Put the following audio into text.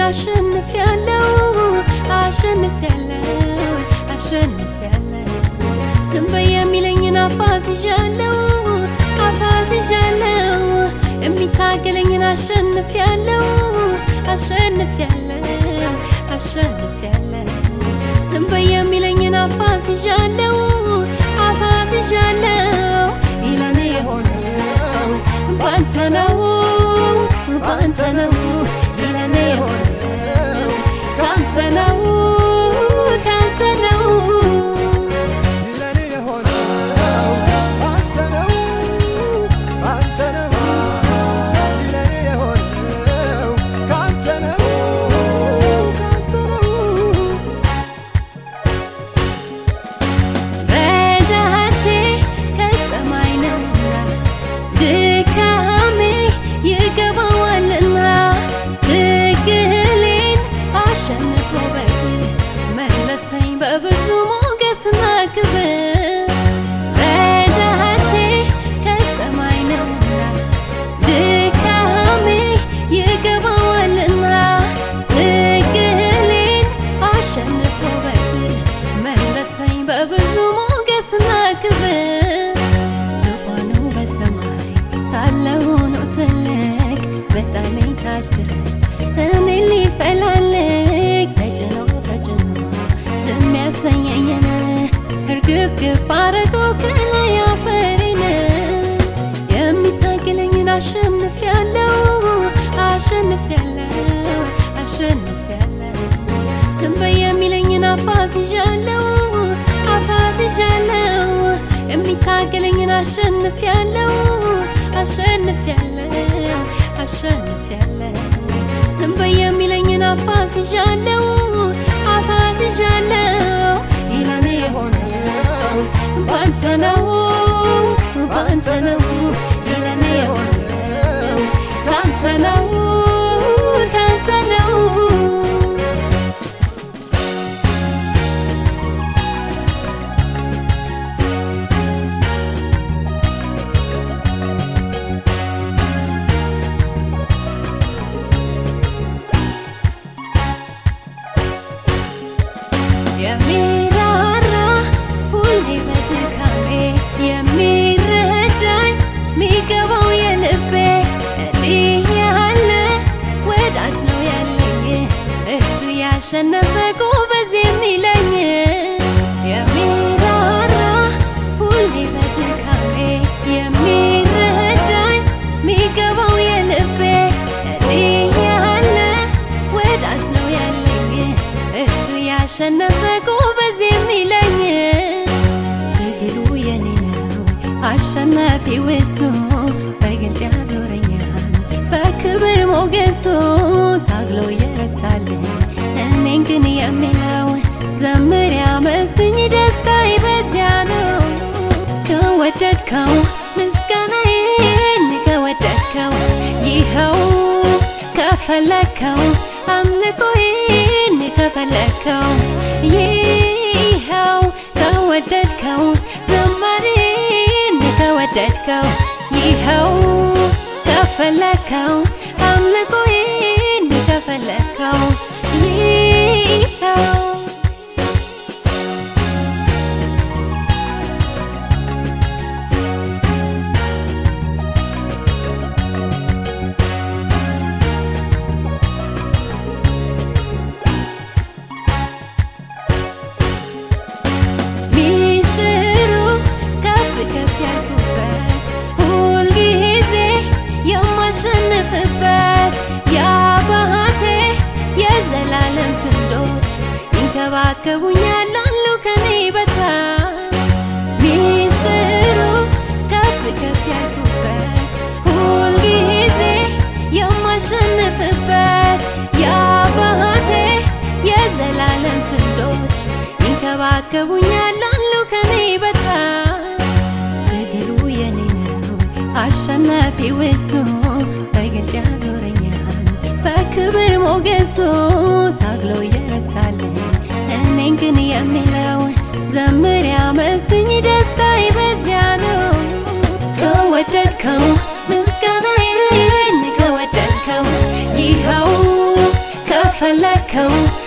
አሸንፊያለሁ ዝም በየሚለኝን አፋዝዣለሁ የሚታገለኝን አሸንፊያለሁ ዝም በየሚለኝን አፋዝዣለሁ ኢላኔ የሆነው ባንተ ነው ኢላኔ የሆነው ካንተ ነው በብዙ ሞገስና ክብር ረዳቴ ከሰማይ ነውና ድካሜ ይገባዋልና ትግሌን አሸንፎ በድል መለሰኝ በብዙ ሞገስና ክብር ዙፋኑ በሰማይ ሳለው ነው ትልቅ በጣለኝ ታች ድረስ እኔ ሊፈላለግ ተጭኖ የሚያሰኘኝን እርግፍ አረገው ከላይ አፈሬን የሚታገለኝን አሸንፊያለሁ ዝም በየሚለኝን አፋዝዣለሁ የሚታገለኝን አሸንፊያለሁ ዝም በየሚለኝን አፋዝዣለሁ ኢላኔ የሆነው ባንተ ነው ኢላኔ የሆነው ካንተ ነው የሚራራ ሁሌ በድካሜ የሚረዳኝ ሚገባው የልቤ እንዲህ ያለ ወዳጅ ነው ያለኝ እሱ ያሸነፈ ጎበዝ የሚለኝ የሚራራ ሁሌ በድካሜ የሚረዳኝ ሚገባው የልቤ እንዲህ ያለ ወዳጅ ነው ያለኝ እሱ ያሸነፈ ጎበዝ የሚለኝ ትግሉ የኔ ነው አሸናፊው እሱ በግልጥ ያዞረኛል በክብር ሞገሱ ታግሎ የረታልኝ እኔን ግን የሚለው ዘምር ያመስግኝ ደስታዬ በዚያ ነው ከወደድከው ምስጋናዬን ከወደድከው ይኸው ከፈለከው አምልኮዬን ከፈለከው ይኸው ከወደድከው ዘማሬን ከወደድከው ይኸው ከፈለከው አምልኮዬን ከፈለከው ይኸው የዘላለም ክንዶች ይንከባከቡኛል አሉ ከኔ በታች ሚስጥሩ ከፍ ያልኩበት ሁልጊዜ የማሸንፍበት የአባቴ የዘላለም ክንዶች ይንከባከቡኛል አሉ ከኔ በታች ትግሉ የኔ ነው አሸናፊው እሱ በግልጥ ያዞረኛል በክብር ሞገሱ ታግሎ የረታልኝ እኔን ግን የሚለው ዘምር ያመስግኝ ደስታዬ በዚያ ነው ከወደድከው ምስጋናዬን ከወደድከው ይኸው ከፍ ያደረከው